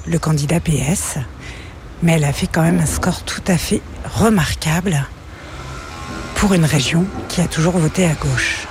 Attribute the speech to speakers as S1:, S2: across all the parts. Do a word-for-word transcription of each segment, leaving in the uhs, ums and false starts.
S1: le candidat P S. Mais elle a fait quand même un score tout à fait remarquable pour une région qui a toujours voté à gauche.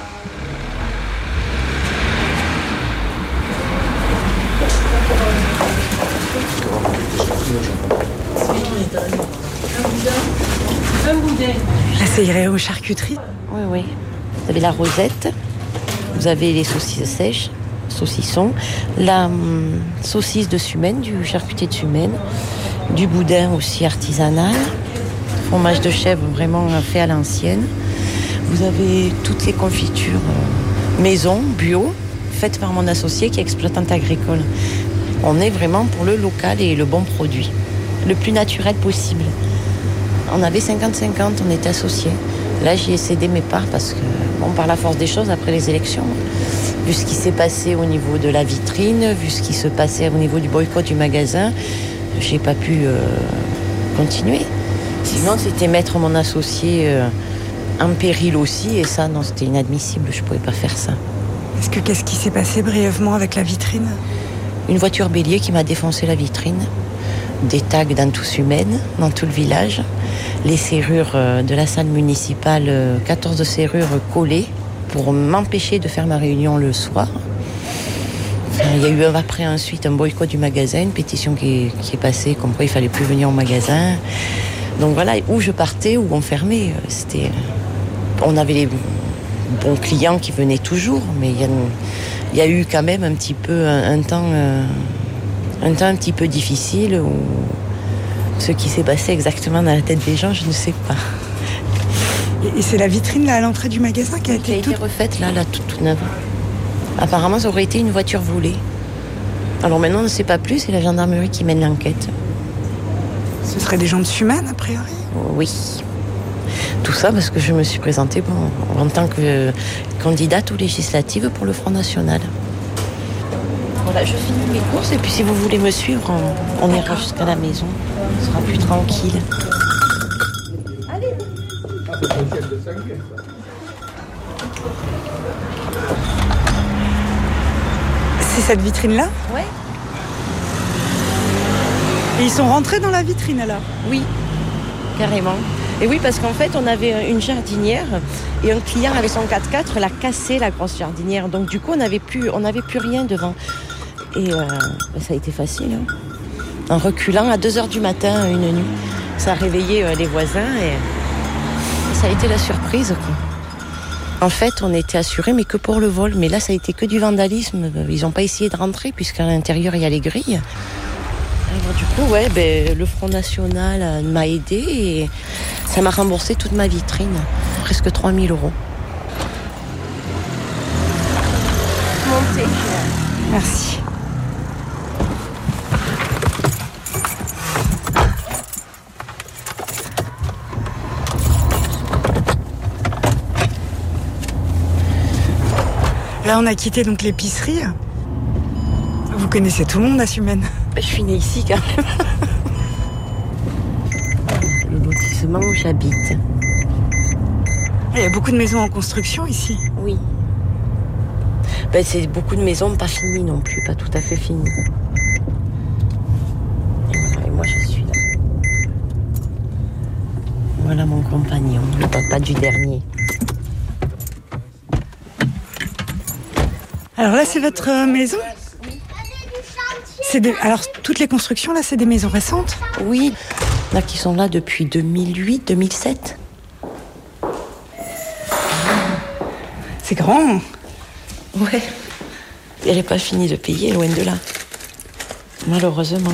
S1: Là, c'est Iréo Charcuterie.
S2: Oui, oui. Vous avez la rosette, vous avez les saucisses sèches, saucissons, la hum, saucisse de Sumène, du charcutier de Sumène, du boudin aussi artisanal, fromage de chèvre vraiment fait à l'ancienne. Vous avez toutes les confitures euh, maison, bio, faites par mon associé qui est exploitante agricole. On est vraiment pour le local et le bon produit, le plus naturel possible. On avait cinquante cinquante, on était associés. Là, j'y ai cédé mes parts parce que, bon, par la force des choses, après les élections, vu ce qui s'est passé au niveau de la vitrine, vu ce qui se passait au niveau du boycott du magasin, j'ai pas pu euh, continuer. Sinon, c'était mettre mon associé euh, en péril aussi, et ça, non, c'était inadmissible, je pouvais pas faire ça.
S1: Est-ce que qu'est-ce qui s'est passé brièvement avec la vitrine ?
S2: Une voiture bélier qui m'a défoncé la vitrine, des tags dans tout Sumène, dans tout le village, les serrures de la salle municipale, quatorze serrures collées pour m'empêcher de faire ma réunion le soir. Il y a eu après ensuite un boycott du magasin, une pétition qui est, qui est passée, comme quoi il fallait plus venir au magasin. Donc voilà, où je partais, où on fermait, c'était... On avait les bons clients qui venaient toujours, mais il y a, il y a eu quand même un petit peu un, un temps... Euh, Un temps un petit peu difficile où ce qui s'est passé exactement dans la tête des gens, je ne sais pas.
S1: Et c'est la vitrine là à l'entrée du magasin qui a été,
S2: qui a été
S1: toute...
S2: refaite là, là toute, toute neuve. Apparemment, ça aurait été une voiture volée. Alors maintenant, on ne sait pas plus, c'est la gendarmerie qui mène l'enquête.
S1: Ce seraient des gens de Sumène, a priori ?
S2: Oui. Tout ça parce que je me suis présentée bon, en tant que candidate aux législatives pour le Front National. Voilà, je finis mes courses et puis si vous voulez me suivre, on, on ira jusqu'à la maison. On sera plus tranquille. Allez.
S1: C'est cette vitrine-là ?
S2: Ouais.
S1: Et ils sont rentrés dans la vitrine alors ?
S2: Oui, carrément. Et oui, parce qu'en fait, on avait une jardinière et un client avec son quatre-quatre l'a cassé, la grosse jardinière. Donc du coup, on n'avait plus, on n'avait plus rien devant. Et euh, ça a été facile. Hein. En reculant à deux heures du matin, une nuit, ça a réveillé euh, les voisins et, et ça a été la surprise. Quoi. En fait, on était assurés, mais que pour le vol. Mais là, ça a été que du vandalisme. Ils n'ont pas essayé de rentrer puisqu'à l'intérieur, il y a les grilles. Alors, du coup, ouais, ben, le Front National euh, m'a aidé et ça m'a remboursé toute ma vitrine. Presque trois mille euros.
S1: Montez. Merci. Là, on a quitté donc l'épicerie. Vous connaissez tout le monde à Sumène ?
S2: Je suis née ici quand même. Le lotissement où j'habite.
S1: Il y a beaucoup de maisons en construction ici.
S2: Oui. Ben, c'est beaucoup de maisons pas finies non plus, pas tout à fait finies. Et voilà, et moi je suis là. Voilà mon compagnon, le papa du dernier.
S1: Alors là, c'est votre euh, maison ?
S2: Oui.
S1: C'est des... Alors, toutes les constructions, là, c'est des maisons récentes ?
S2: Oui, là qui sont là depuis deux mille huit, deux mille sept.
S1: C'est grand.
S2: Ouais. Elle n'est pas finie de payer, loin de là. Malheureusement.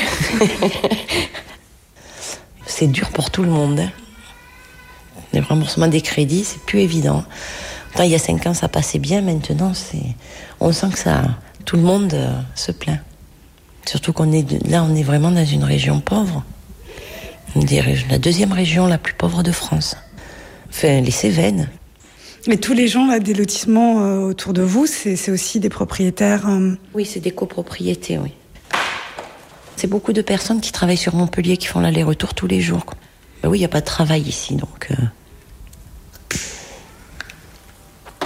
S2: C'est dur pour tout le monde. Hein. Le remboursement des crédits, c'est plus évident. Tant, il y a cinq ans, ça passait bien. Maintenant, c'est... on sent que ça... tout le monde euh, se plaint. Surtout qu'on est... là, on est vraiment dans une région pauvre. Des... La deuxième région la plus pauvre de France. Enfin, les Cévennes.
S1: Mais tous les gens là, des lotissements euh, autour de vous, c'est, c'est aussi des propriétaires euh...
S2: Oui, c'est des copropriétés, oui. C'est beaucoup de personnes qui travaillent sur Montpellier, qui font l'aller-retour tous les jours. Ben oui, il n'y a pas de travail ici, donc... Euh...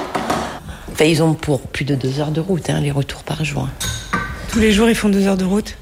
S2: Enfin, ils ont pour plus de deux heures de route, hein, les retours par jour.
S1: Tous les jours, ils font deux heures de route ?